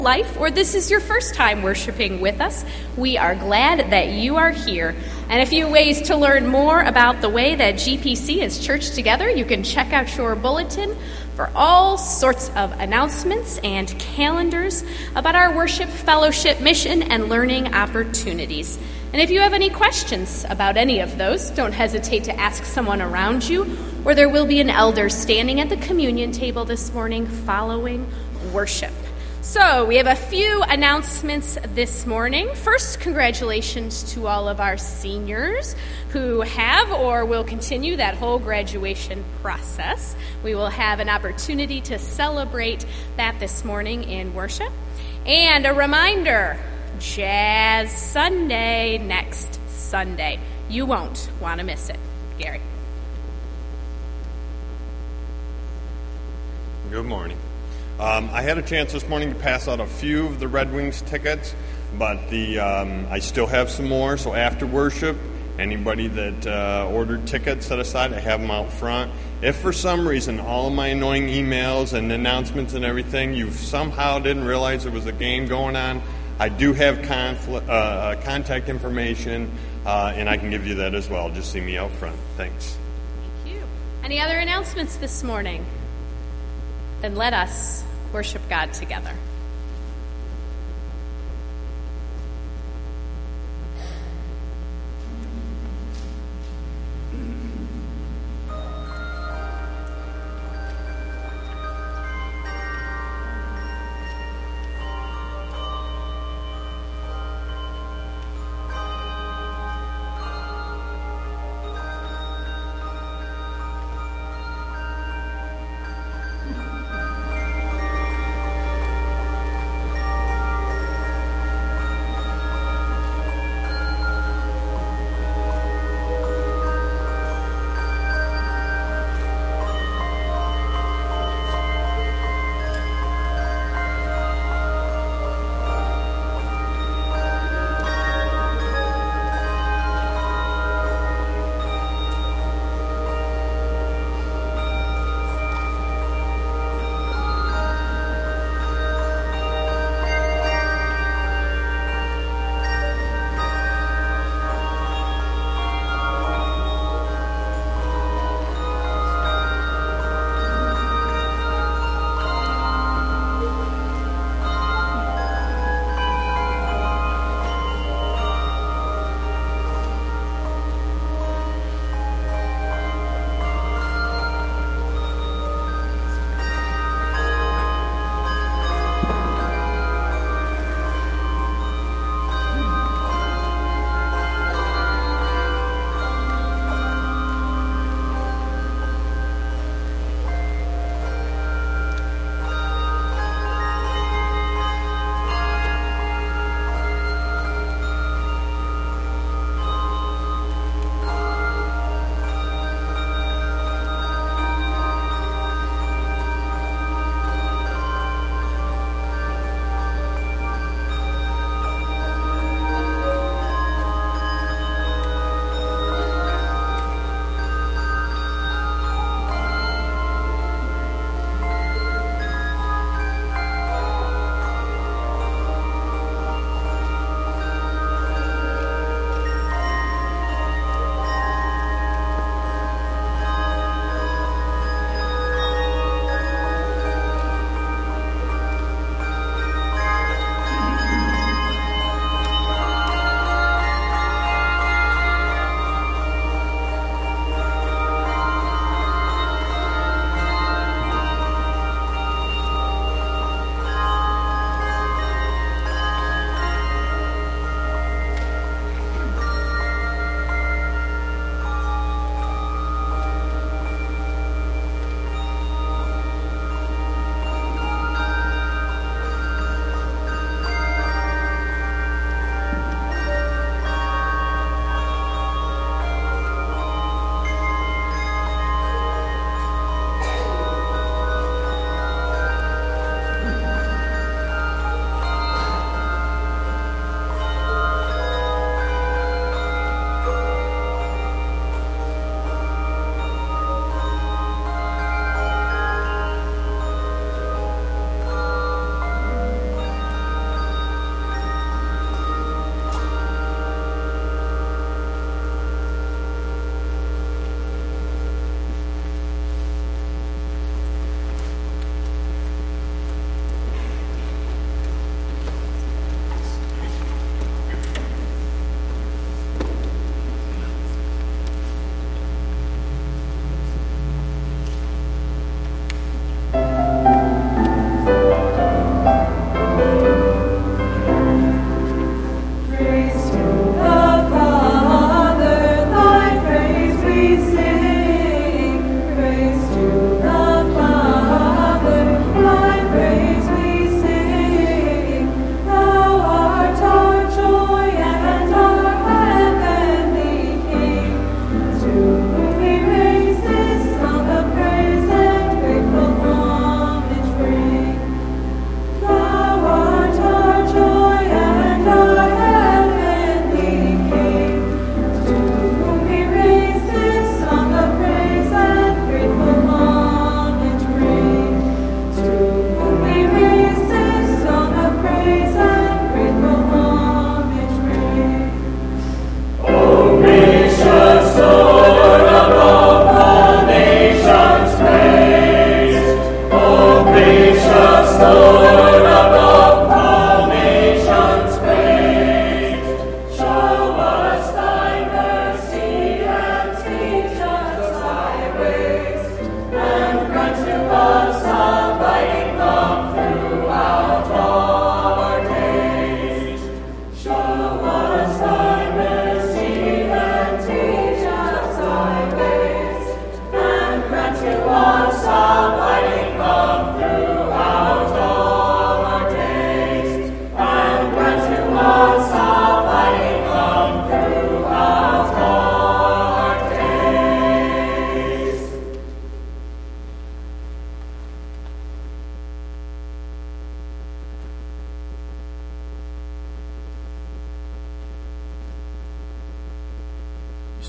life, or this is your first time worshiping with us, we are glad that you are here. And a few ways to learn more about the way that GPC is church together. You can check out your bulletin for all sorts of announcements and calendars about our worship, fellowship, mission, and learning opportunities. And if you have any questions about any of those, don't hesitate to ask someone around you, or there will be an elder standing at the communion table this morning following worship. So, we have a few announcements this morning. First, congratulations to all of our seniors who have or will continue that whole graduation process. We will have an opportunity to celebrate that this morning in worship. And a reminder, Jazz Sunday next Sunday. You won't want to miss it. Gary. Good morning. I had a chance this morning to pass out a few of the Red Wings tickets, but I still have some more. So after worship, anybody that ordered tickets set aside, I have them out front. If for some reason all of my annoying emails and announcements and everything, you somehow didn't realize there was a game going on, I do have contact information, and I can give you that as well. Just see me out front. Thanks. Thank you. Any other announcements this morning? Then let us worship God together.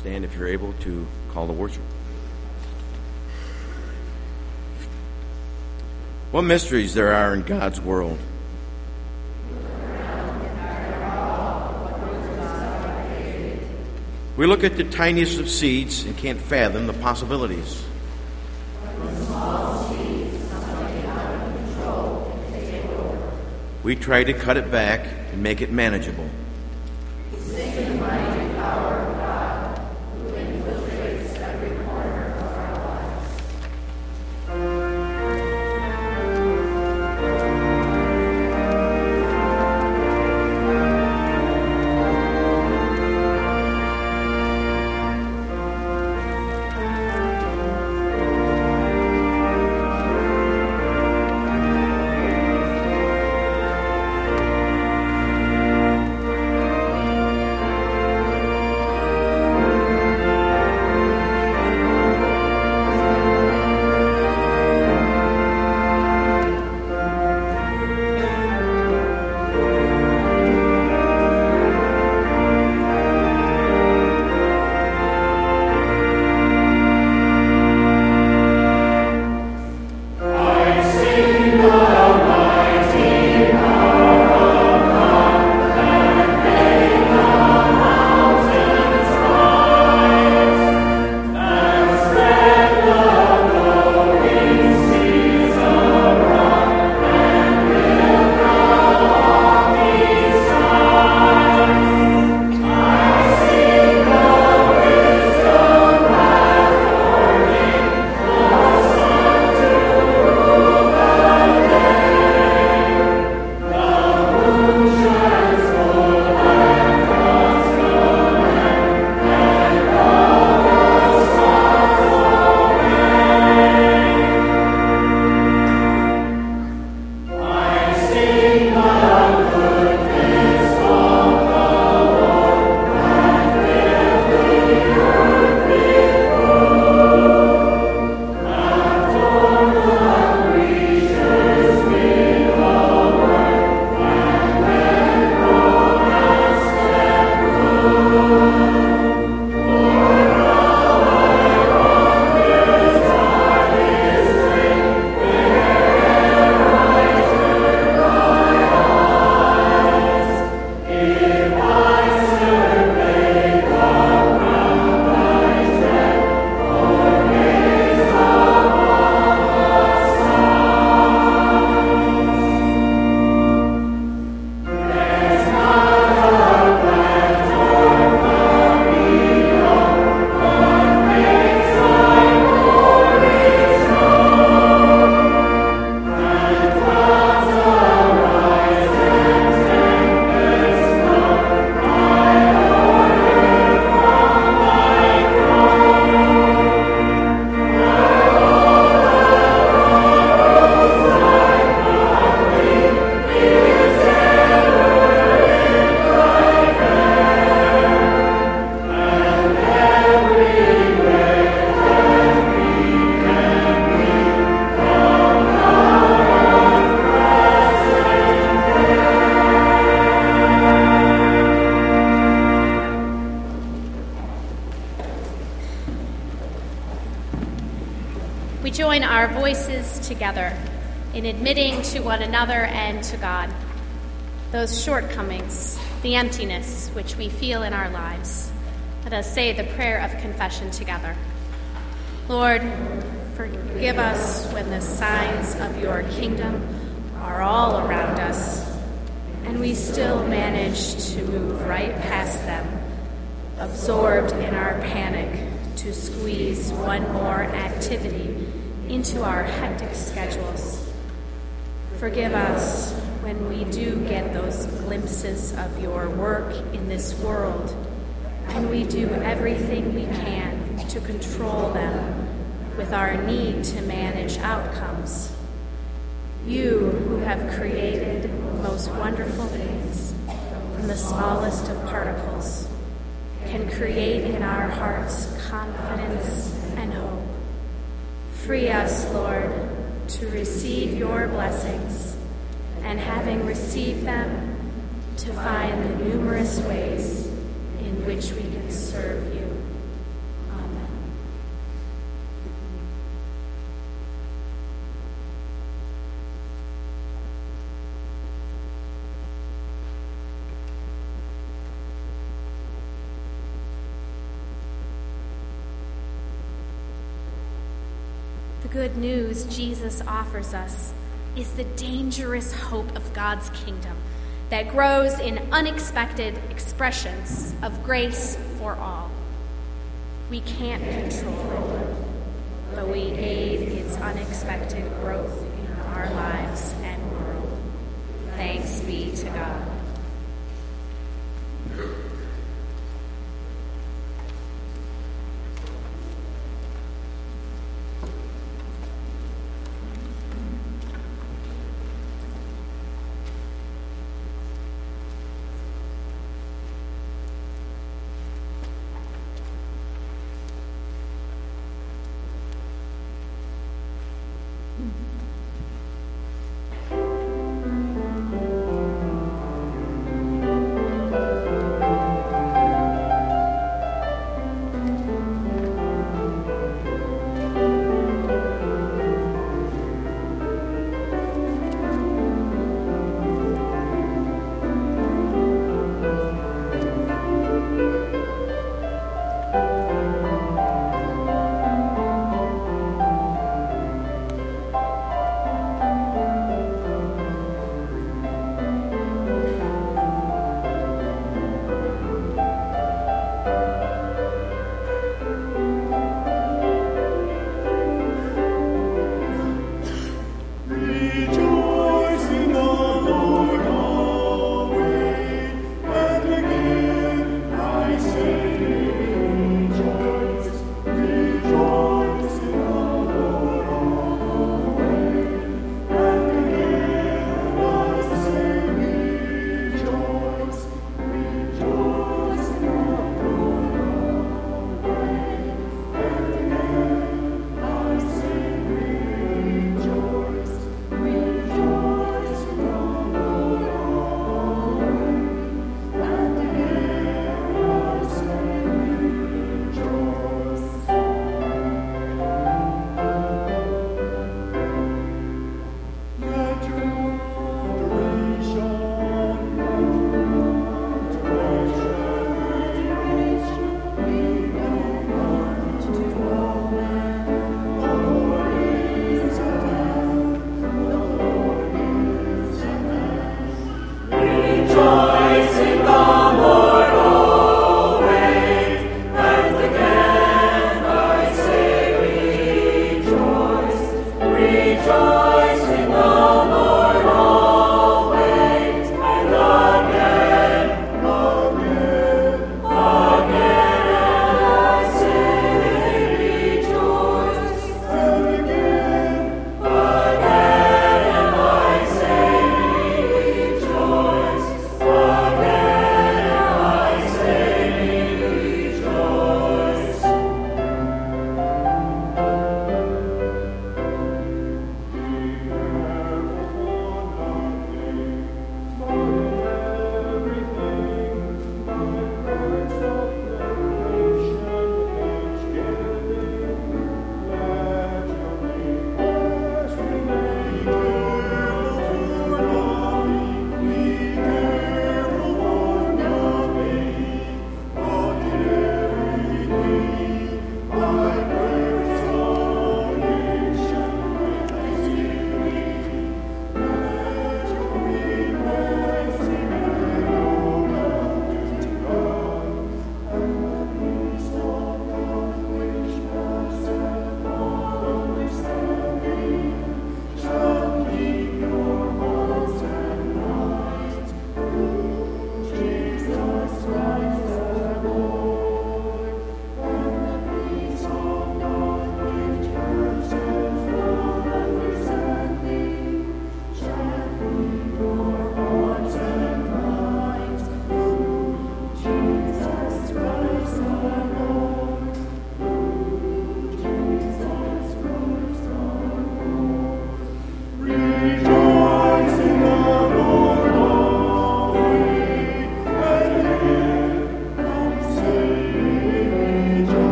stand if you're able to call the worship. What mysteries there are in God's world. We look at the tiniest of seeds and can't fathom the possibilities. We try to cut it back and make it manageable. We join our voices together in admitting to one another and to God those shortcomings, the emptiness which we feel in our lives. Let us say the prayer of confession together. Lord, forgive us when the signs of your kingdom are all around us, and we still manage to move right past them, absorbed in our panic to squeeze one more activity into our hectic schedules. Forgive us when we do get those glimpses of your work in this world, and we do everything we can to control them with our need to manage outcomes. You who have created most wonderful things from the smallest of particles can create in our hearts confidence and hope. Free us, Lord, to receive your blessings, and having received them, to find the numerous ways in which we can serve you. good news Jesus offers us is the dangerous hope of God's kingdom that grows in unexpected expressions of grace for all. We can't control it, but we aid its unexpected growth in our lives and world. Thanks be to God.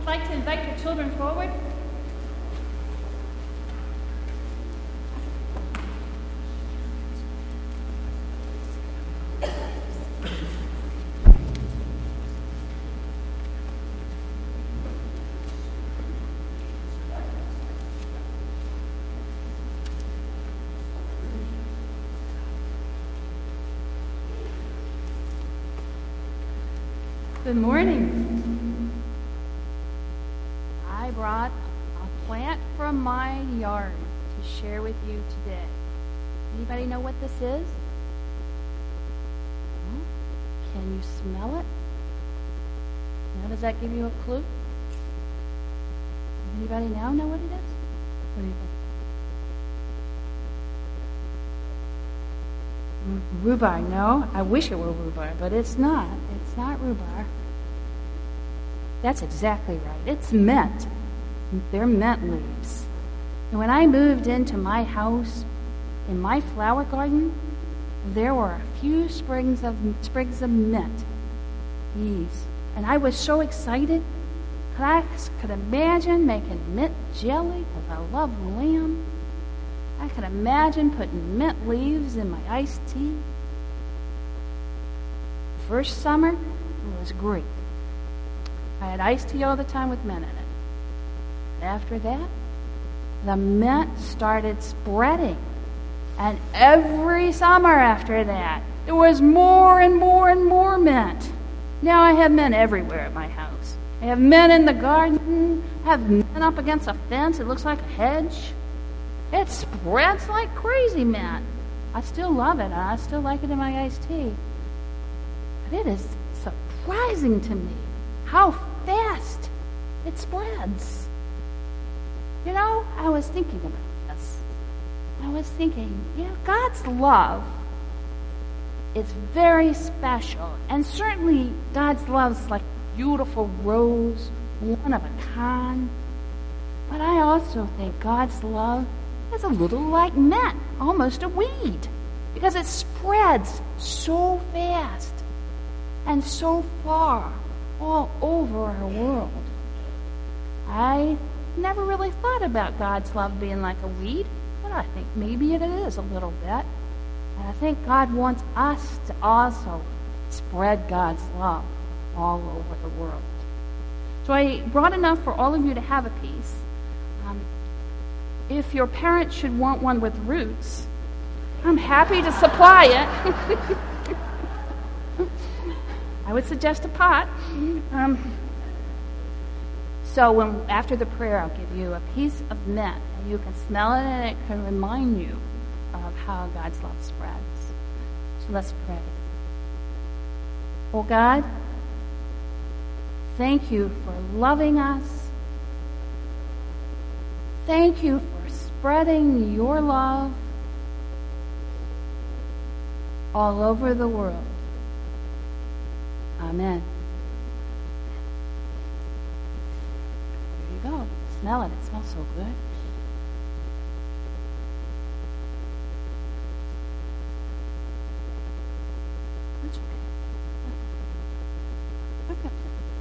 I'd like to invite your children forward. Good morning. I brought a plant from my yard to share with you today. Anybody know what this is? Can you smell it? Now, does that give you a clue? Anybody now know what it is? What do you think? Rhubarb, no. I wish it were rhubarb, but it's not. It's not rhubarb. That's exactly right. It's mint. They're mint leaves. And when I moved into my house, in my flower garden, there were a few sprigs of mint leaves. And I was so excited. I could imagine making mint jelly because I love lamb. I could imagine putting mint leaves in my iced tea. The first summer, it was great. I had iced tea all the time with mint in it. After that, the mint started spreading. And every summer after that, there was more and more and more mint. Now I have mint everywhere at my house. I have mint in the garden. I have mint up against a fence. It looks like a hedge. It spreads like crazy, mint. I still love it. I still like it in my iced tea. But it is surprising to me how fast it spreads. You know, I was thinking about this. I was thinking, God's love is very special. And certainly God's love is like a beautiful rose, one of a kind. But I also think God's love is a little like mint, almost a weed, because it spreads so fast and so far all over our world. I never really thought about God's love being like a weed, but I think maybe it is a little bit. And I think God wants us to also spread God's love all over the world. So I brought enough for all of you to have a piece. If your parents should want one with roots, I'm happy to supply it. I would suggest a pot. So after the prayer, I'll give you a piece of mint, and you can smell it, and it can remind you of how God's love spreads. So let's pray. Oh God, thank you for loving us. Thank you for spreading your love all over the world. Amen. There you go. Smell it. It smells so good. That's okay. Okay.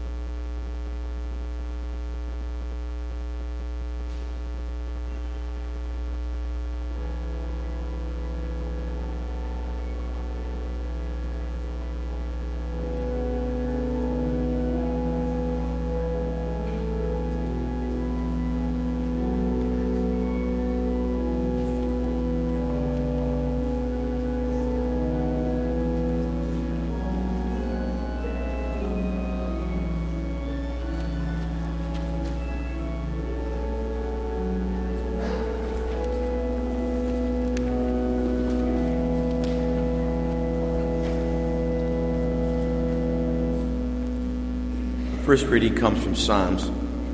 First reading comes from Psalms.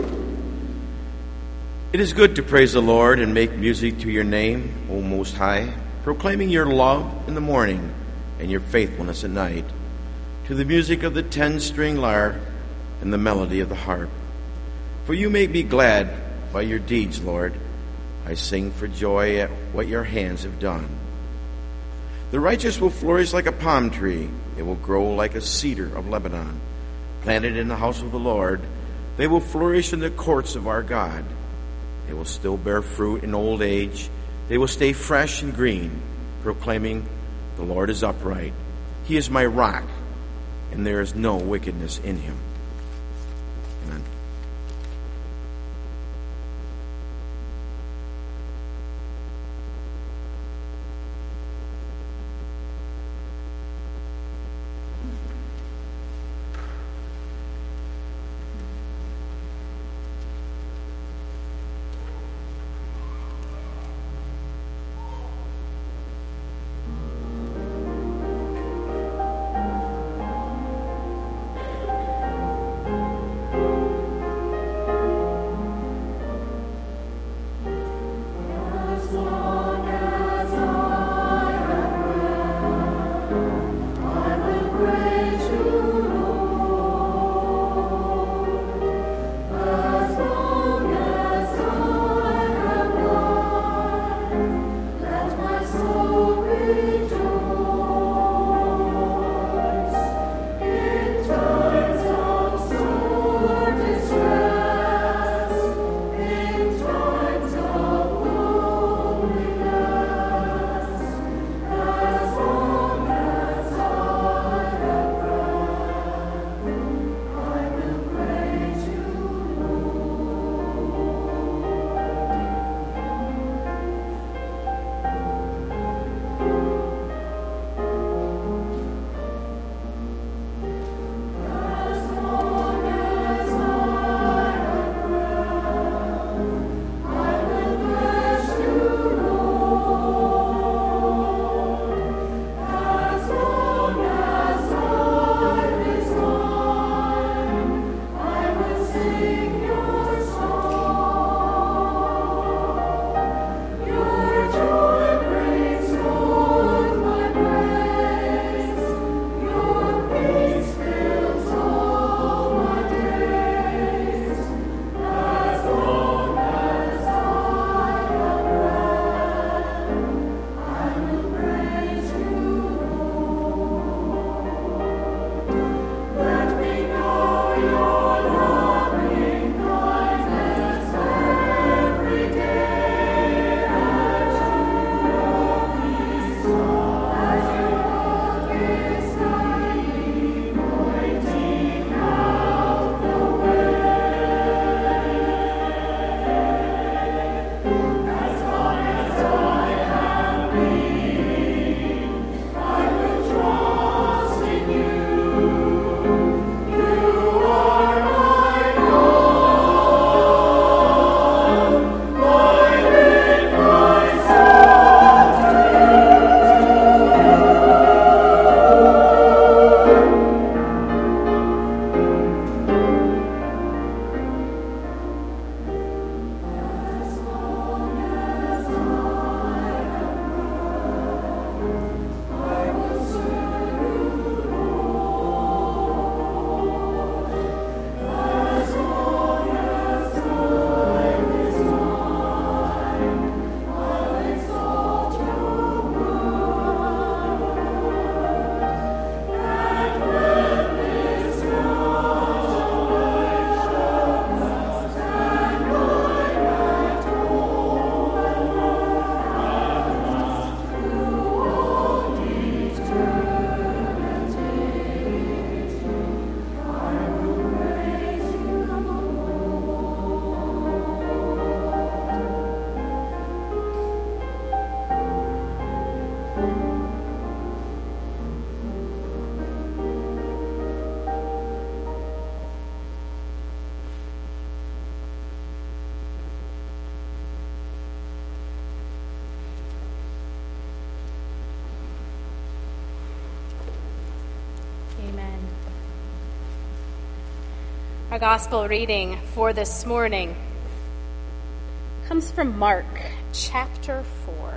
It is good to praise the Lord and make music to your name, O Most High, proclaiming your love in the morning and your faithfulness at night, to the music of the 10-string lyre and the melody of the harp. For you make me glad by your deeds, Lord. I sing for joy at what your hands have done. The righteous will flourish like a palm tree. It will grow like a cedar of Lebanon, planted in the house of the Lord. They will flourish in the courts of our God. They will still bear fruit in old age. They will stay fresh and green, proclaiming, "The Lord is upright. He is my rock, and there is no wickedness in him." Amen. Our gospel reading for this morning comes from Mark chapter 4.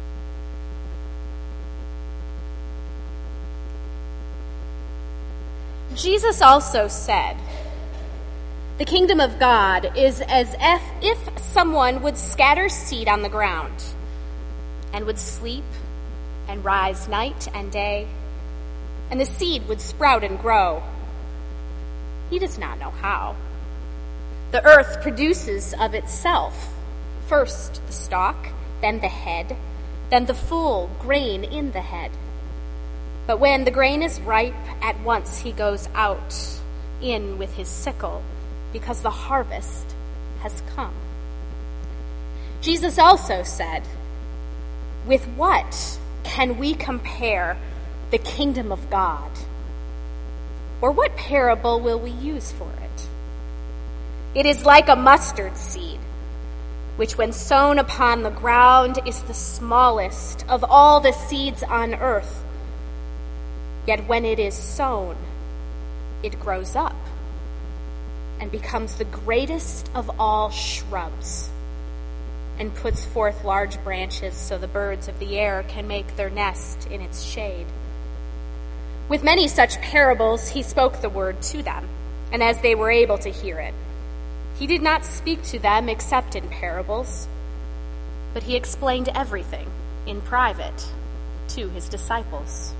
Jesus also said, "The kingdom of God is as if someone would scatter seed on the ground and would sleep and rise night and day, and the seed would sprout and grow. He does not know how, The earth produces of itself first the stalk, then the head, then the full grain in the head. But when the grain is ripe, at once he goes out in with his sickle, because the harvest has come. Jesus also said, with what can we compare the kingdom of God? Or what parable will we use for it? It is like a mustard seed, which when sown upon the ground is the smallest of all the seeds on earth. Yet when it is sown, it grows up and becomes the greatest of all shrubs, and puts forth large branches so the birds of the air can make their nest in its shade. With many such parables he spoke the word to them, and as they were able to hear it, he did not speak to them except in parables, but he explained everything in private to his disciples.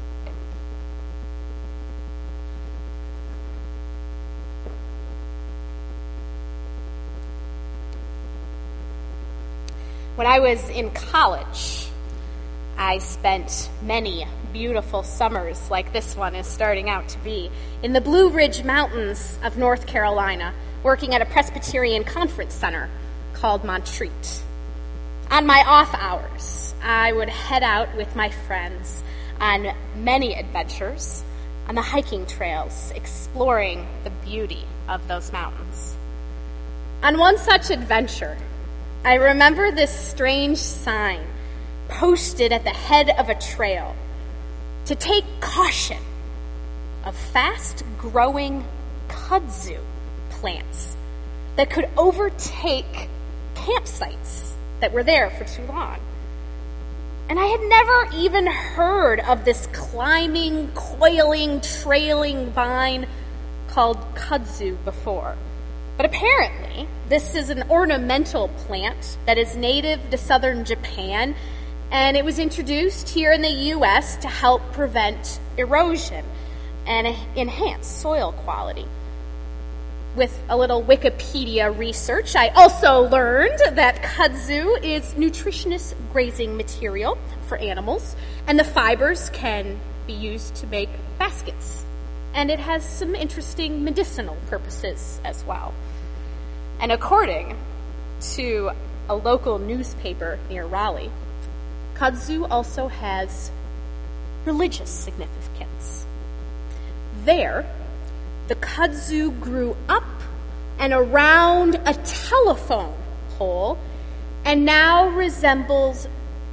When I was in college, I spent many beautiful summers like this one is starting out to be in the Blue Ridge Mountains of North Carolina, working at a Presbyterian conference center called Montreat. On my off hours, I would head out with my friends on many adventures on the hiking trails, exploring the beauty of those mountains. On one such adventure, I remember this strange sign posted at the head of a trail to take caution of fast-growing kudzu plants that could overtake campsites that were there for too long. And I had never even heard of this climbing, coiling, trailing vine called kudzu before. But apparently, this is an ornamental plant that is native to southern Japan, and it was introduced here in the U.S. to help prevent erosion and enhance soil quality. With a little Wikipedia research, I also learned that kudzu is nutritious grazing material for animals, and the fibers can be used to make baskets. And it has some interesting medicinal purposes as well. And according to a local newspaper near Raleigh, kudzu also has religious significance. There, the kudzu grew up and around a telephone pole and now resembles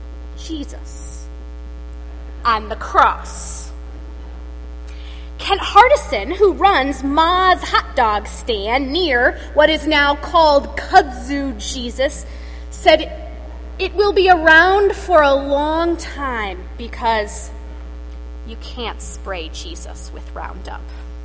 Jesus on the cross. Kent Hardison, who runs Ma's hot dog stand near what is now called Kudzu Jesus, said it will be around for a long time because you can't spray Jesus with Roundup.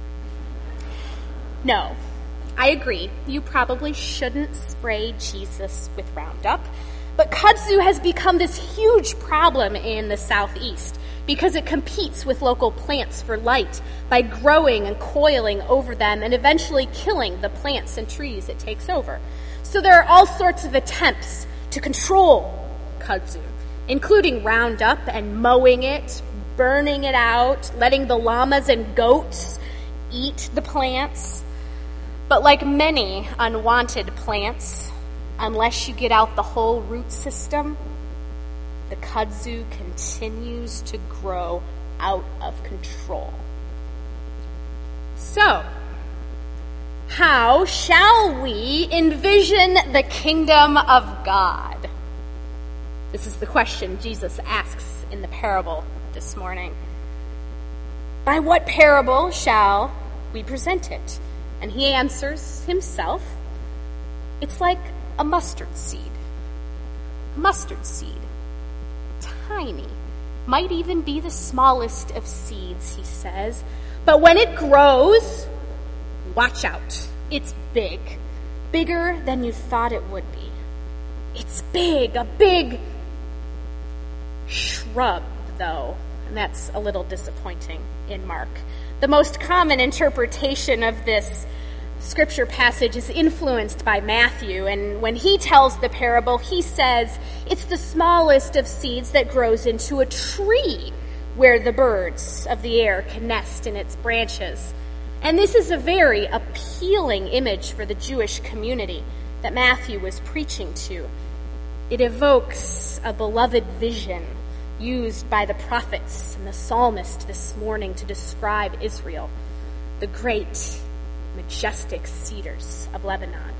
No, I agree, you probably shouldn't spray Jesus with Roundup, but kudzu has become this huge problem in the Southeast because it competes with local plants for light by growing and coiling over them and eventually killing the plants and trees it takes over. So there are all sorts of attempts to control kudzu, including Roundup and mowing it, burning it out, letting the llamas and goats eat the plants. But like many unwanted plants, unless you get out the whole root system, the kudzu continues to grow out of control. So, how shall we envision the kingdom of God? This is the question Jesus asks in the parable this morning. By what parable shall we present it? And he answers himself, it's like a mustard seed. A mustard seed. Tiny. Might even be the smallest of seeds, he says. But when it grows, watch out. It's big. Bigger than you thought it would be. It's big. A big shrub, though. And that's a little disappointing in Mark. The most common interpretation of this scripture passage is influenced by Matthew, and when he tells the parable, he says it's the smallest of seeds that grows into a tree where the birds of the air can nest in its branches. And this is a very appealing image for the Jewish community that Matthew was preaching to. It evokes a beloved vision used by the prophets and the psalmist this morning to describe Israel, the great, majestic cedars of Lebanon.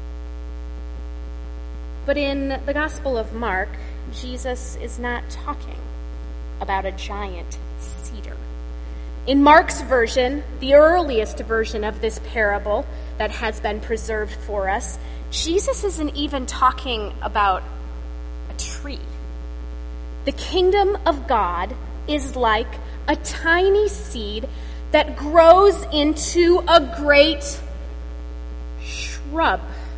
But in the Gospel of Mark, Jesus is not talking about a giant cedar. In Mark's version, the earliest version of this parable that has been preserved for us, Jesus isn't even talking about a tree. The kingdom of God is like a tiny seed that grows into a great shrub.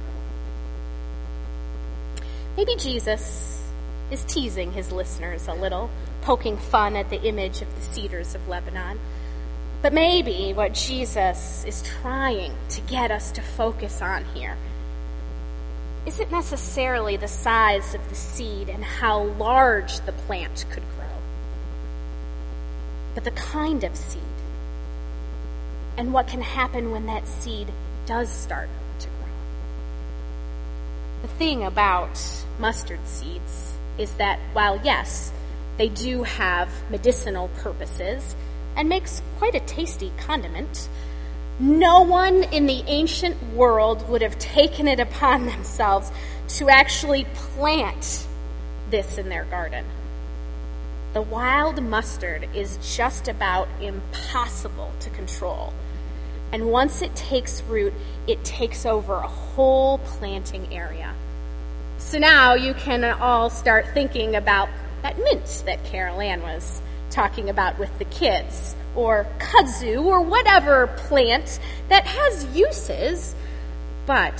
Maybe Jesus is teasing his listeners a little, poking fun at the image of the cedars of Lebanon. But maybe what Jesus is trying to get us to focus on here isn't necessarily the size of the seed and how large the plant could grow, but the kind of seed and what can happen when that seed does start to grow. The thing about mustard seeds is that while, yes, they do have medicinal purposes and makes quite a tasty condiment, no one in the ancient world would have taken it upon themselves to actually plant this in their garden. The wild mustard is just about impossible to control. And once it takes root, it takes over a whole planting area. So now you can all start thinking about that mint that Carol Ann was talking about with the kids, or kudzu, or whatever plant that has uses, but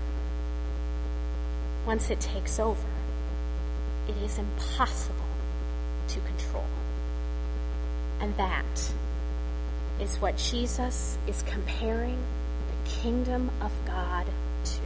once it takes over, it is impossible to control. And that is what Jesus is comparing the kingdom of God to.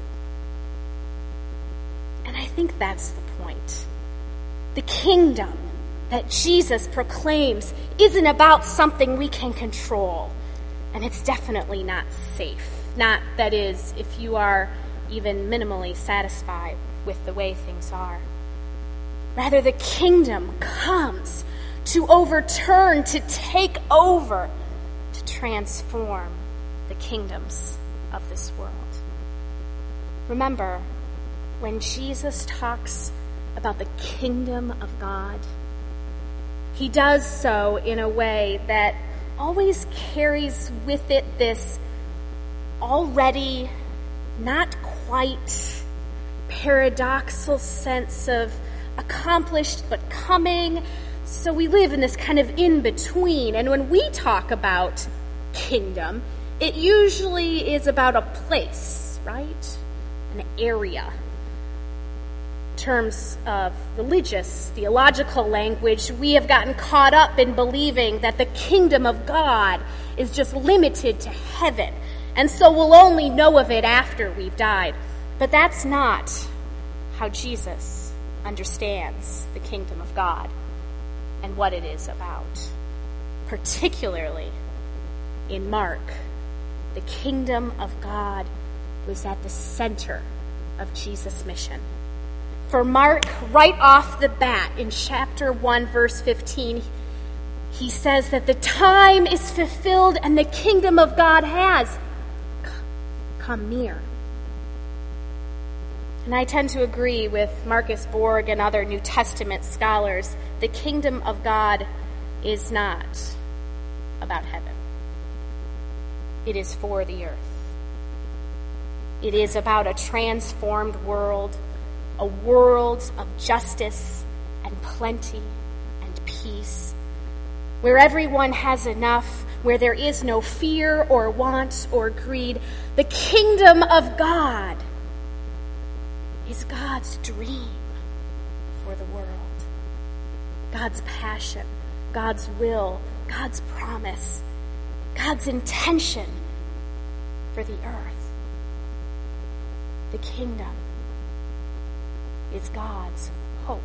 And I think that's the point. The kingdom that Jesus proclaims isn't about something we can control. And it's definitely not safe. Not, that is, if you are even minimally satisfied with the way things are. Rather, the kingdom comes to overturn, to take over, to transform the kingdoms of this world. Remember, when Jesus talks about the kingdom of God, he does so in a way that always carries with it this already not quite paradoxical sense of accomplished but coming. So we live in this kind of in-between. And when we talk about kingdom, it usually is about a place, right? An area. In terms of religious, theological language, we have gotten caught up in believing that the kingdom of God is just limited to heaven, and so we'll only know of it after we've died. But that's not how Jesus understands the kingdom of God and what it is about. Particularly in Mark, the kingdom of God was at the center of Jesus' mission. For Mark, right off the bat, in chapter 1, verse 15, he says that the time is fulfilled and the kingdom of God has come near. And I tend to agree with Marcus Borg and other New Testament scholars. The kingdom of God is not about heaven. It is for the earth. It is about a transformed world, a world of justice and plenty and peace, where everyone has enough, where there is no fear or want or greed. The kingdom of God is God's dream for the world, God's passion, God's will, God's promise, God's intention for the earth. The kingdom is God's hope.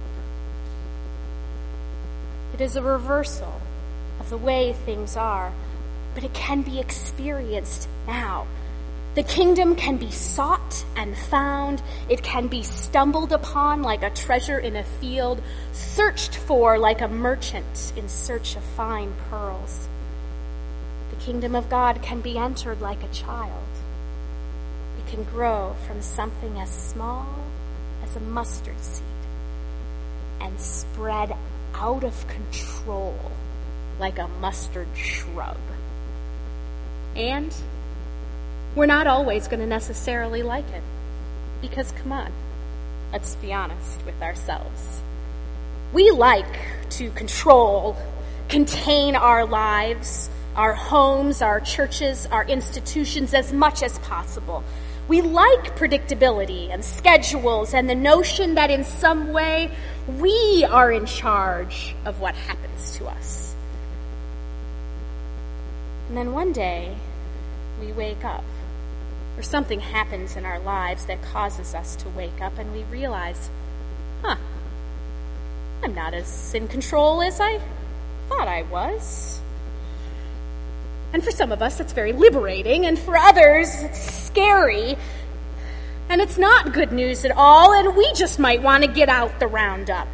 It is a reversal of the way things are, but it can be experienced now. The kingdom can be sought and found. It can be stumbled upon like a treasure in a field, searched for like a merchant in search of fine pearls. The kingdom of God can be entered like a child. It can grow from something as small as a mustard seed and spread out of control like a mustard shrub. And we're not always going to necessarily like it. Because, come on, let's be honest with ourselves. We like to control, contain our lives, our homes, our churches, our institutions as much as possible. We like predictability and schedules and the notion that in some way we are in charge of what happens to us. And then one day, we wake up, or something happens in our lives that causes us to wake up, and we realize, I'm not as in control as I thought I was. And for some of us, it's very liberating, and for others, it's scary, and it's not good news at all, and we just might want to get out the roundup.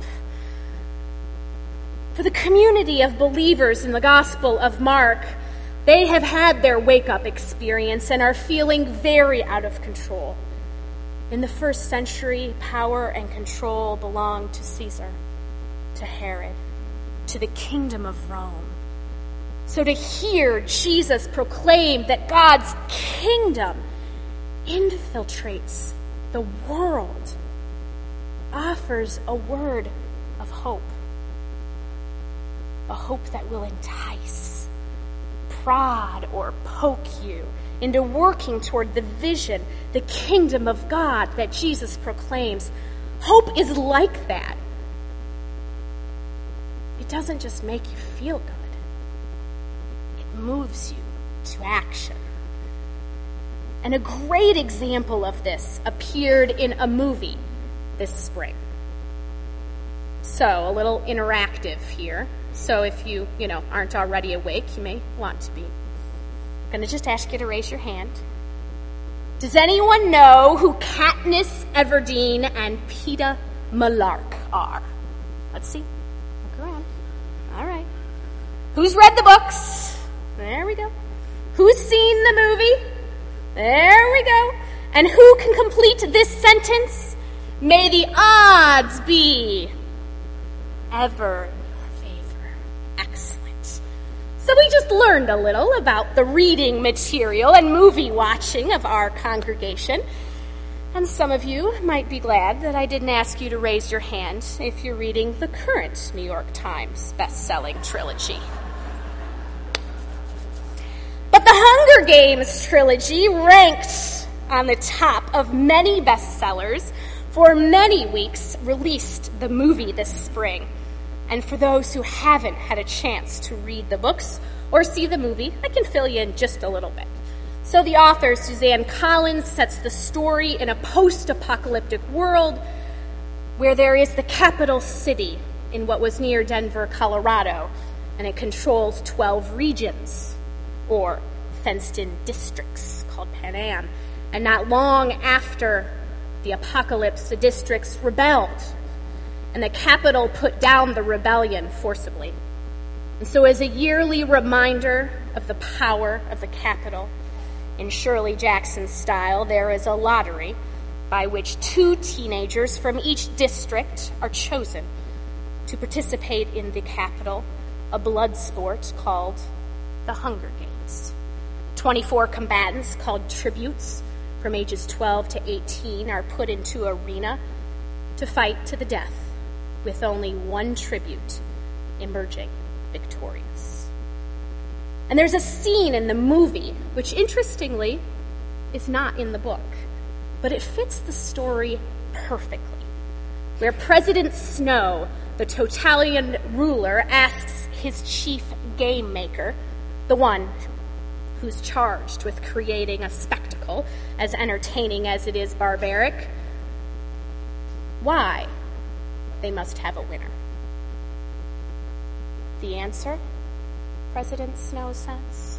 For the community of believers in the Gospel of Mark, they have had their wake-up experience and are feeling very out of control. In the first century, power and control belonged to Caesar, to Herod, to the kingdom of Rome. So to hear Jesus proclaim that God's kingdom infiltrates the world offers a word of hope. A hope that will entice, prod, or poke you into working toward the vision, the kingdom of God that Jesus proclaims. Hope is like that. It doesn't just make you feel good. It moves you to action. And a great example of this appeared in a movie this spring. So, a little interactive here. So if you aren't already awake, you may want to be. I'm going to just ask you to raise your hand. Does anyone know who Katniss Everdeen and Peeta Mellark are? Let's see. Look around. All right. Who's read the books? There we go. Who's seen the movie? There we go. And who can complete this sentence? May the odds be ever in your favor. Excellent. So we just learned a little about the reading material and movie watching of our congregation. And some of you might be glad that I didn't ask you to raise your hand if you're reading the current New York Times best-selling trilogy. But the Hunger Games trilogy ranked on the top of many bestsellers for many weeks, released the movie this spring. And for those who haven't had a chance to read the books or see the movie, I can fill you in just a little bit. So the author, Suzanne Collins, sets the story in a post-apocalyptic world where there is the capital city in what was near Denver, Colorado, and it controls 12 regions, or fenced-in districts called Pan Am. And not long after the apocalypse, the districts rebelled, and the capital put down the rebellion forcibly. And so as a yearly reminder of the power of the capital, in Shirley Jackson style, there is a lottery by which 2 teenagers from each district are chosen to participate in the capital, a blood sport called the Hunger Games. 24 combatants called tributes from ages 12 to 18 are put into an arena to fight to the death, with only one tribute emerging victorious. And there's a scene in the movie, which interestingly is not in the book, but it fits the story perfectly, where President Snow, the Totalitarian ruler, asks his chief game maker, the one who's charged with creating a spectacle as entertaining as it is barbaric. Why? They must have a winner. The answer, President Snow says?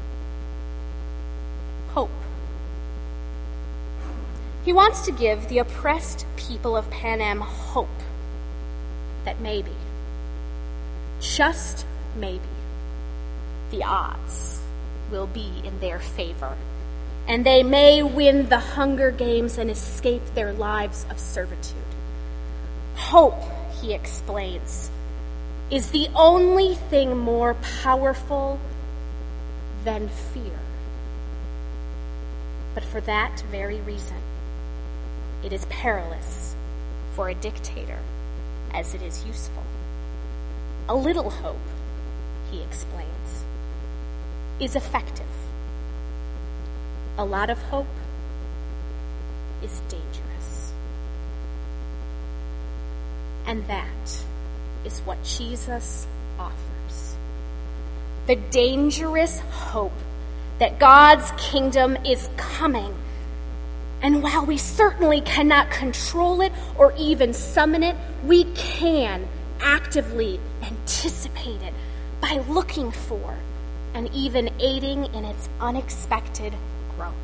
Hope. He wants to give the oppressed people of Panem hope that maybe, just maybe, the odds will be in their favor, and they may win the Hunger Games and escape their lives of servitude. Hope, he explains, is the only thing more powerful than fear. But for that very reason, it is perilous for a dictator as it is useful. A little hope, he explains, is effective. A lot of hope is dangerous. And that is what Jesus offers. The dangerous hope that God's kingdom is coming. And while we certainly cannot control it or even summon it, we can actively anticipate it by looking for and even aiding in its unexpected growth.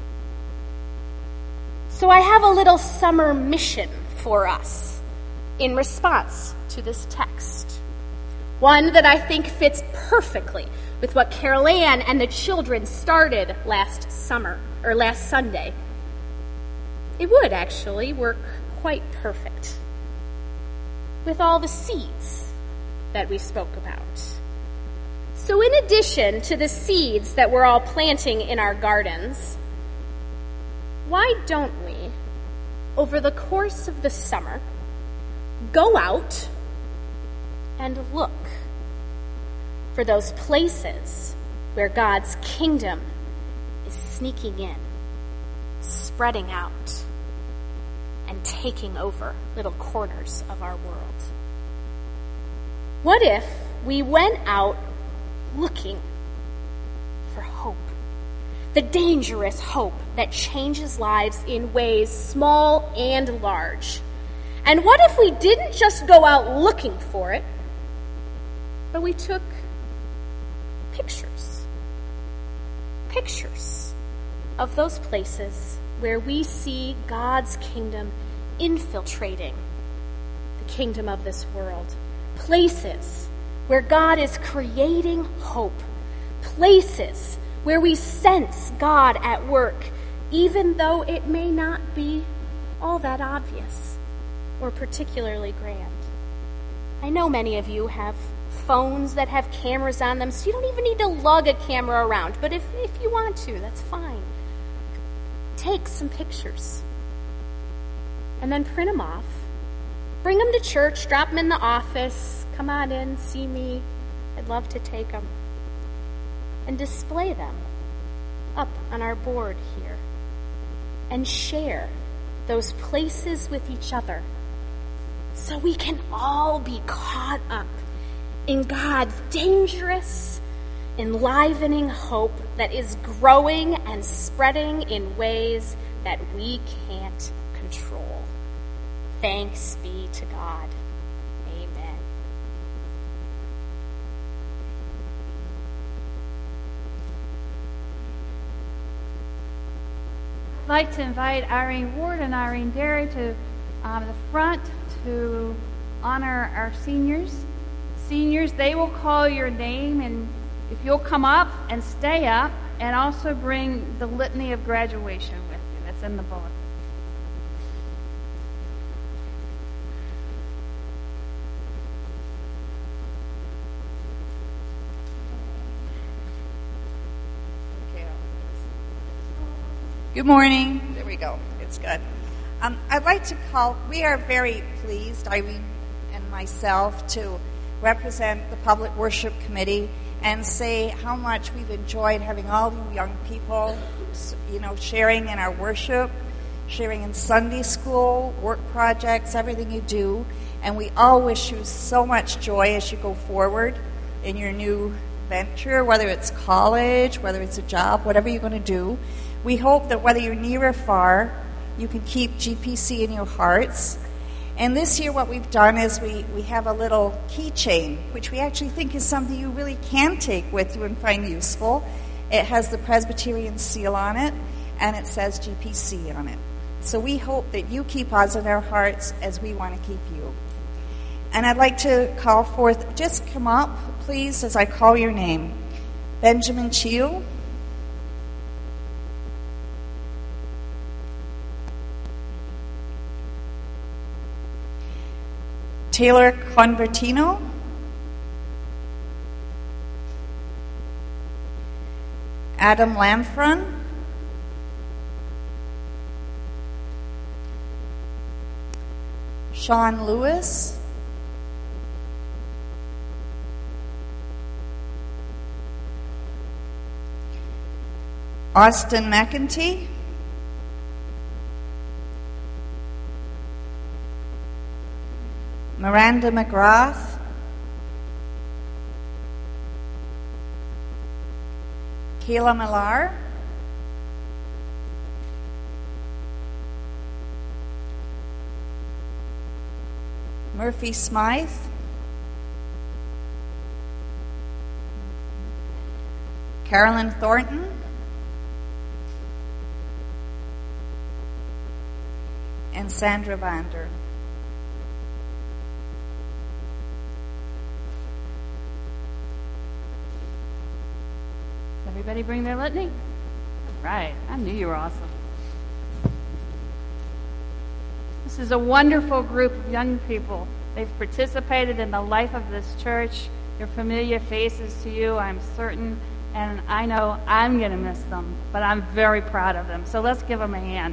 So I have a little summer mission for us in response to this text. One that I think fits perfectly with what Carol Ann and the children started last Sunday. It would actually work quite perfect with all the seeds that we spoke about. So in addition to the seeds that we're all planting in our gardens, why don't we, over the course of the summer, go out and look for those places where God's kingdom is sneaking in, spreading out, and taking over little corners of our world? What if we went out looking for hope? The dangerous hope that changes lives in ways small and large. And what if we didn't just go out looking for it, but we took pictures of those places where we see God's kingdom infiltrating the kingdom of this world. Places where God is creating hope. Places where we sense God at work, even though it may not be all that obvious or particularly grand. I know many of you have phones that have cameras on them, so you don't even need to lug a camera around. But if you want to, that's fine. Take some pictures and then print them off. Bring them to church, drop them in the office. Come on in, see me. I'd love to take them. And display them up on our board here. And share those places with each other so we can all be caught up in God's dangerous, enlivening hope that is growing and spreading in ways that we can't control. Thanks be to God. Amen. I'd like to invite Irene Ward and Irene Derry to the front to honor our seniors. Seniors, they will call your name, and if you'll come up and stay up, and also bring the litany of graduation with you. That's in the bulletin. Good morning. There we go. It's good. I'd like to we are very pleased, Irene and myself, to represent the Public Worship Committee and say how much we've enjoyed having all you young people, sharing in our worship, sharing in Sunday school, work projects, everything you do. And we all wish you so much joy as you go forward in your new venture, whether it's college, whether it's a job, whatever you're going to do. We hope that whether you're near or far, you can keep GPC in your hearts. And this year what we've done is we have a little keychain, which we actually think is something you really can take with you and find useful. It has the Presbyterian seal on it, and it says GPC on it. So we hope that you keep us in our hearts as we want to keep you. And I'd like to call forth, just come up, please, as I call your name. Benjamin Cheel. Taylor Convertino. Adam Lamfron. Sean Lewis. Austin McEntee. Miranda McGrath. Kayla Millar. Murphy Smythe. Carolyn Thornton. And Sandra Vander. Everybody bring their litany? Right. I knew you were awesome. This is a wonderful group of young people. They've participated in the life of this church. They're familiar faces to you, I'm certain, and I know I'm going to miss them, but I'm very proud of them. So let's give them a hand.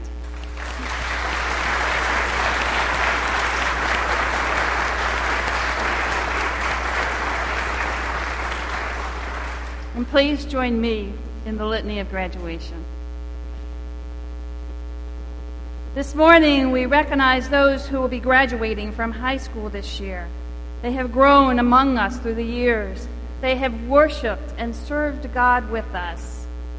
And please join me in the litany of graduation. This morning, we recognize those who will be graduating from high school this year. They have grown among us through the years. They have worshiped and served God with us.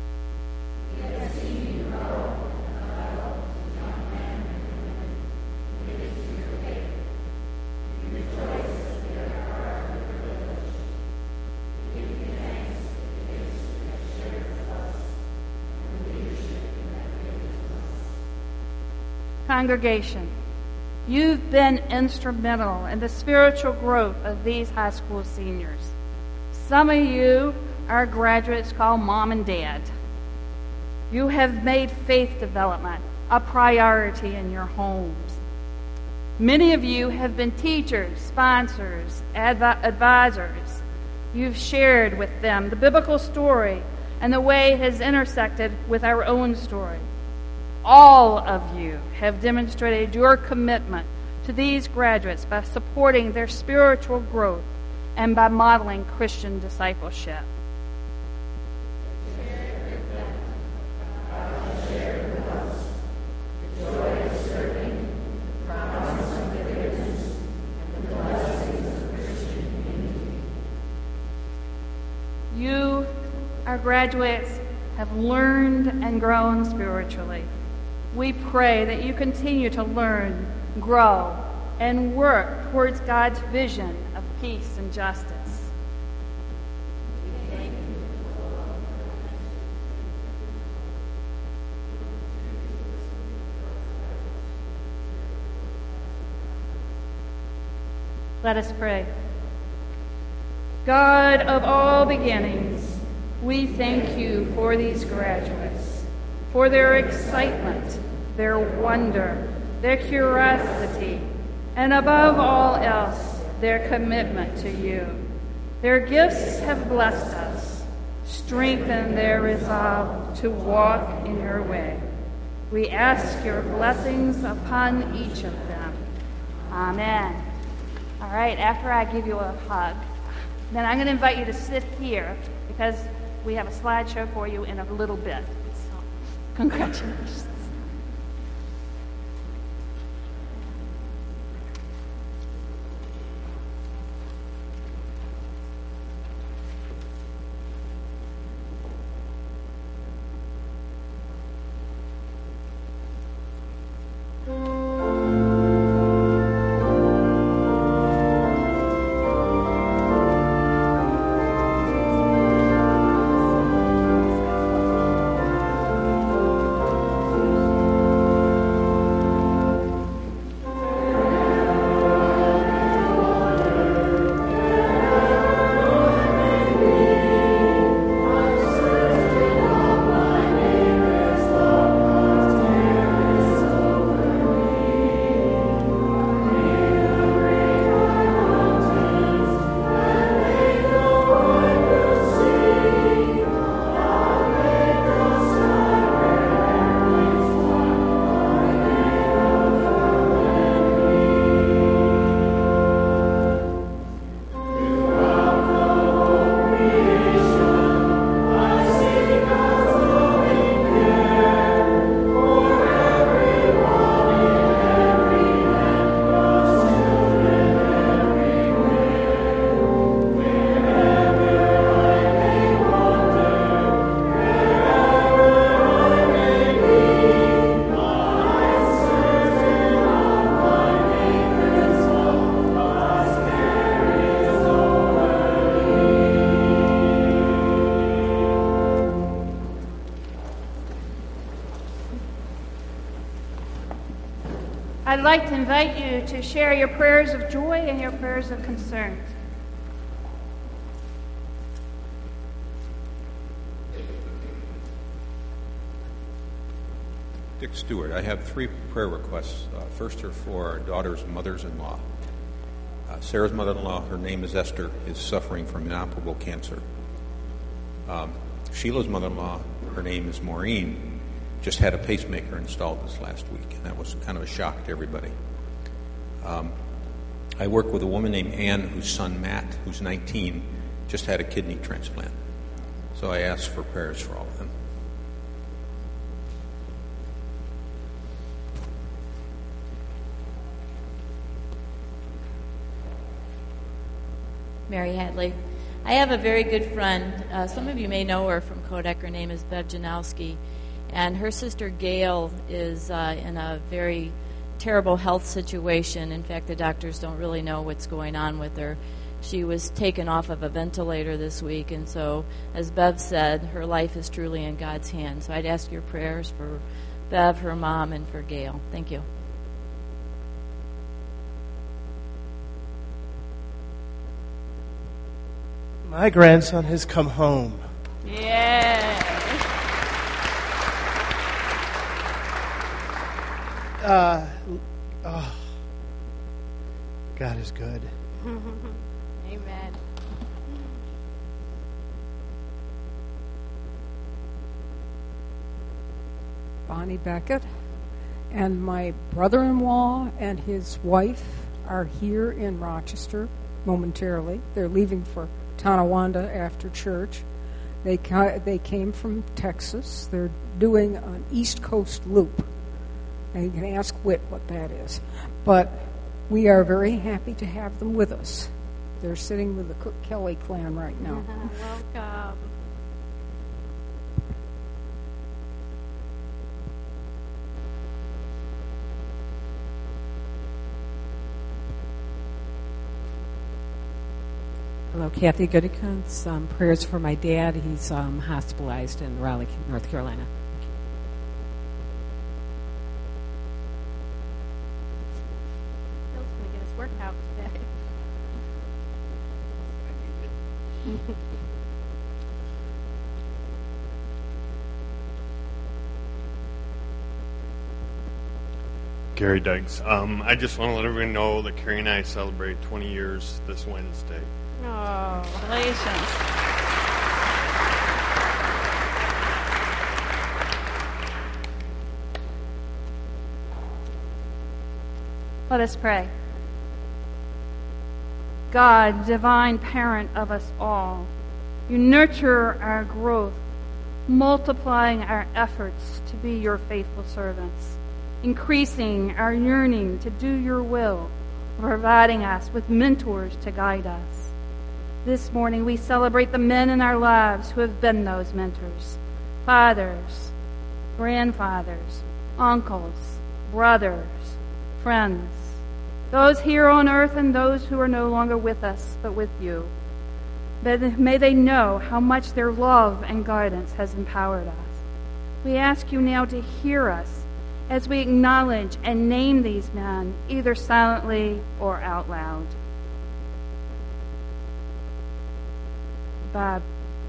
Congregation, you've been instrumental in the spiritual growth of these high school seniors. Some of you are graduates called Mom and Dad. You have made faith development a priority in your homes. Many of you have been teachers, sponsors, advisors. You've shared with them the biblical story and the way it has intersected with our own story. All of you have demonstrated your commitment to these graduates by supporting their spiritual growth and by modeling Christian discipleship. You, our graduates, have learned and grown spiritually. We pray that you continue to learn, grow, and work towards God's vision of peace and justice. Let us pray. God of all beginnings, we thank you for these graduates, for their excitement, their wonder, their curiosity, and above all else, their commitment to you. Their gifts have blessed us, strengthened their resolve to walk in your way. We ask your blessings upon each of them. Amen. All right, after I give you a hug, then I'm going to invite you to sit here because we have a slideshow for you in a little bit. So, congratulations. I'd like to invite you to share your prayers of joy and your prayers of concern. Dick Stewart. I have 3 prayer requests. First are for our daughter's mothers-in-law. Sarah's mother-in-law, her name is Esther, is suffering from inoperable cancer. Sheila's mother-in-law, her name is Maureen, just had a pacemaker installed this last week, and that was kind of a shock to everybody. I work with a woman named Ann, whose son Matt, who's 19, just had a kidney transplant. So I ask for prayers for all of them. Mary Hadley. I have a very good friend. Some of you may know her from Kodak. Her name is Bev Janowski. And her sister Gail is in a very terrible health situation. In fact, the doctors don't really know what's going on with her. She was taken off of a ventilator this week. And so, as Bev said, her life is truly in God's hands. So I'd ask your prayers for Bev, her mom, and for Gail. Thank you. My grandson has come home. Yeah. God is good. Amen. Bonnie Beckett. And my brother-in-law and his wife are here in Rochester momentarily. They're leaving for Tonawanda after church. They came from Texas. They're doing an East Coast loop. And you can ask Whit what that is. But we are very happy to have them with us. They're sitting with the Cook Kelly clan right now. Welcome. Hello, Kathy Goodicons. Prayers for my dad. He's hospitalized in Raleigh, North Carolina. Phil's going to get his workout today. Gary Dykes. I just want to let everyone know that Carrie and I celebrate 20 years this Wednesday. Oh, congratulations. Let us pray. God, divine parent of us all, you nurture our growth, multiplying our efforts to be your faithful servants, increasing our yearning to do your will, providing us with mentors to guide us. This morning we celebrate the men in our lives who have been those mentors, fathers, grandfathers, uncles, brothers, friends, those here on earth and those who are no longer with us but with you. May they know how much their love and guidance has empowered us. We ask you now to hear us as we acknowledge and name these men, either silently or out loud. Bob.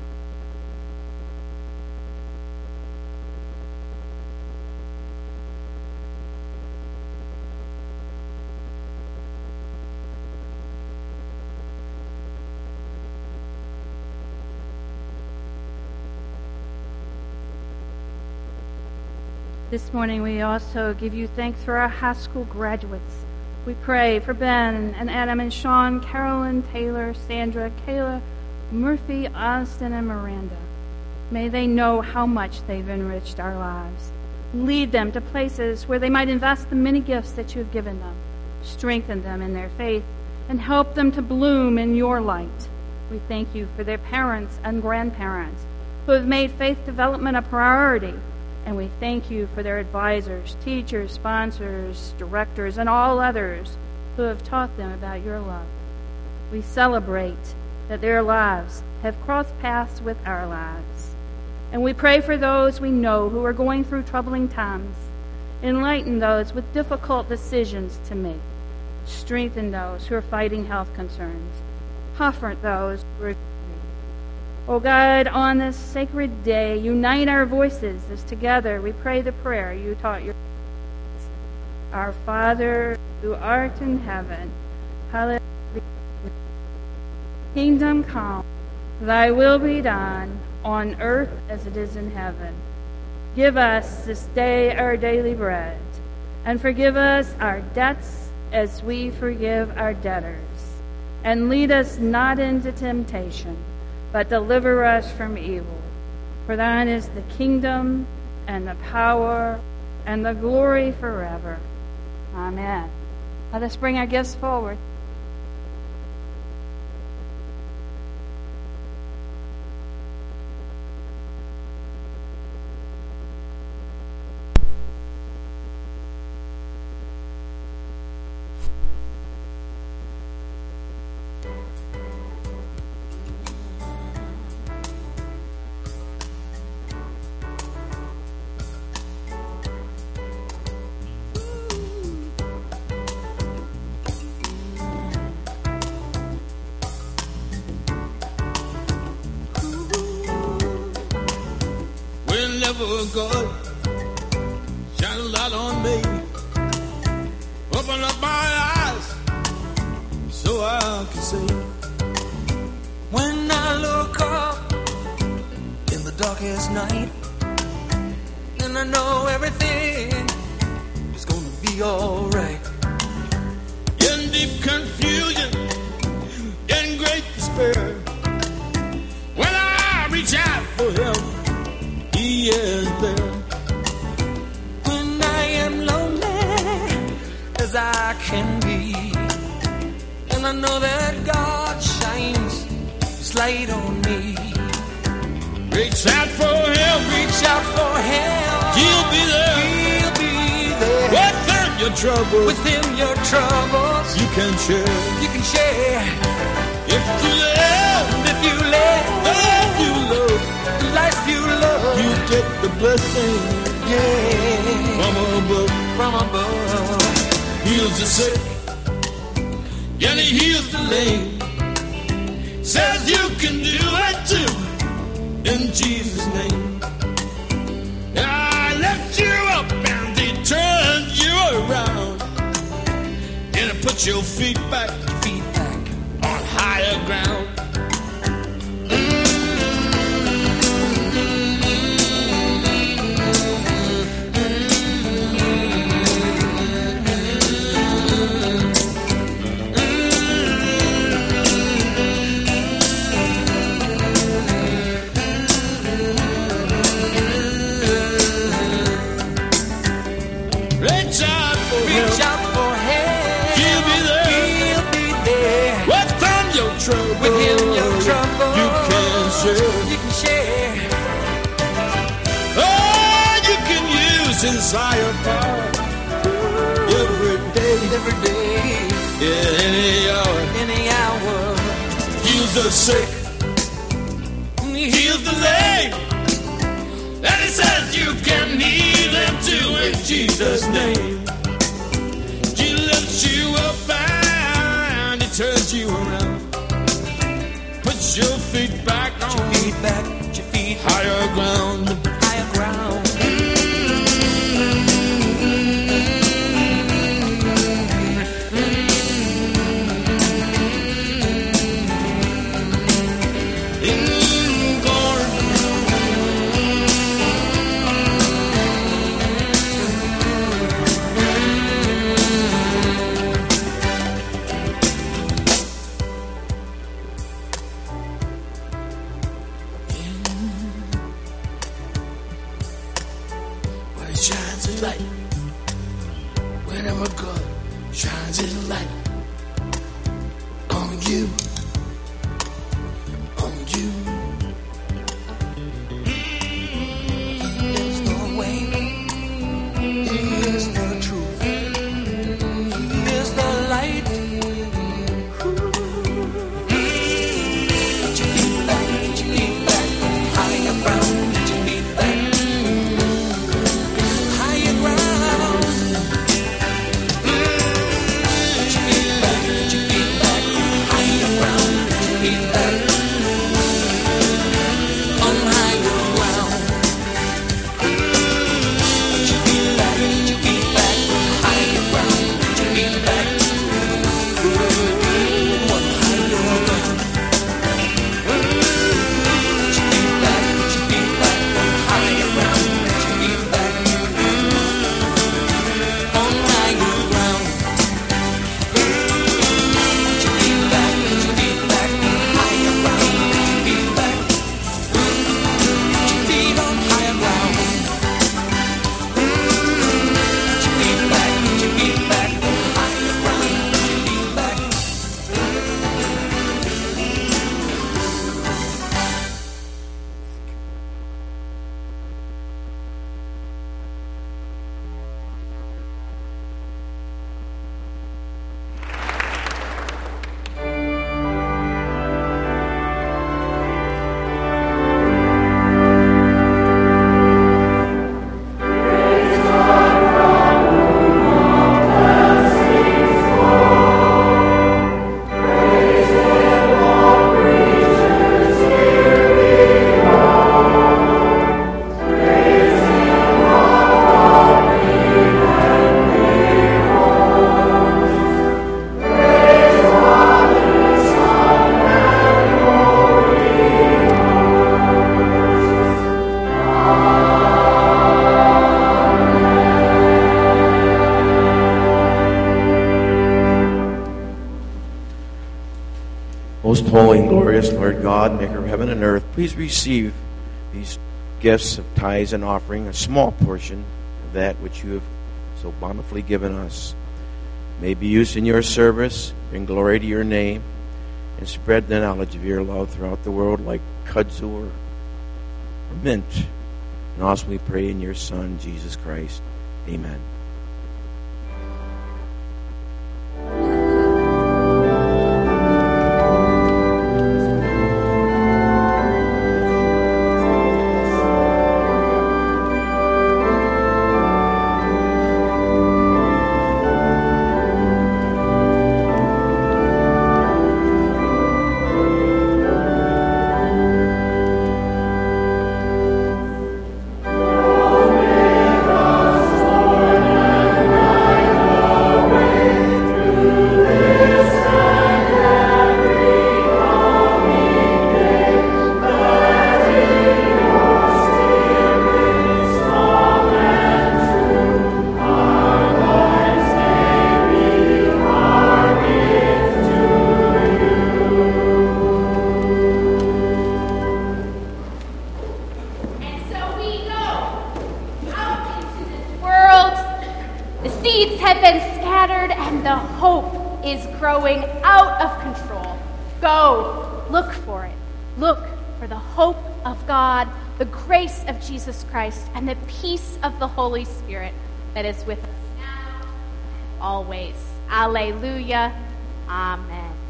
This morning we also give you thanks for our high school graduates. We pray for Ben and Adam and Sean, Carolyn, Taylor, Sandra, Kayla, Murphy, Austin, and Miranda. May they know how much they've enriched our lives. Lead them to places where they might invest the many gifts that you have given them. Strengthen them in their faith and help them to bloom in your light. We thank you for their parents and grandparents who have made faith development a priority. And we thank you for their advisors, teachers, sponsors, directors, and all others who have taught them about your love. We celebrate that their lives have crossed paths with our lives. And we pray for those we know who are going through troubling times. Enlighten those with difficult decisions to make. Strengthen those who are fighting health concerns. Comfort those who are grieving. O God, on this sacred day, unite our voices as together we pray the prayer you taught your Our Father, who art in heaven, hallowed be thy kingdom come, thy will be done, on earth as it is in heaven. Give us this day our daily bread, and forgive us our debts as we forgive our debtors. And lead us not into temptation, but deliver us from evil. For thine is the kingdom, and the power, and the glory forever. Amen. Let us bring our gifts forward. God, shine a light on me. Open up my eyes so I can see. When I look up in the darkest night, then I know everything is gonna be alright. In deep confusion, in great despair, when I reach out for Him, He is there. When I am lonely as I can be, and I know that God shines His light on me. Reach out for Him, reach out for Him. He'll be there, He'll be there. Within your troubles, within your troubles, you can share, you can share. If you live, if you live, if you love, the life you love, you get the blessing, yeah, from above, from above. Heals the sick, and He heals the lame. Says you can do it too, in Jesus' name. I lift you up and He turns you around, and I put your feet back on higher ground. Reach out for Him. He'll be there. He'll be there. Within your trouble, within your trouble, you can share. You can share. Oh, you can use His higher power every day, in any hour. Heals the sick, He heals the lame, and He says you can heal them too in Jesus' name. He lifts you up and He turns you around. Put your feet back on your feet higher ground, higher ground. Shines His light. Whenever God shines His light on you, on you. He is the way, He is the truth, He is the light. Put your feet back, higher ground. Put your feet back. Higher ground. Most holy and glorious Lord God, maker of heaven and earth, please receive these gifts of tithes and offering, a small portion of that which you have so bountifully given us. May be used in your service, bring glory to your name, and spread the knowledge of your love throughout the world like kudzu or mint. And also we pray in your Son, Jesus Christ. Amen. Jesus Christ and the peace of the Holy Spirit that is with us now, always. Alleluia. Amen.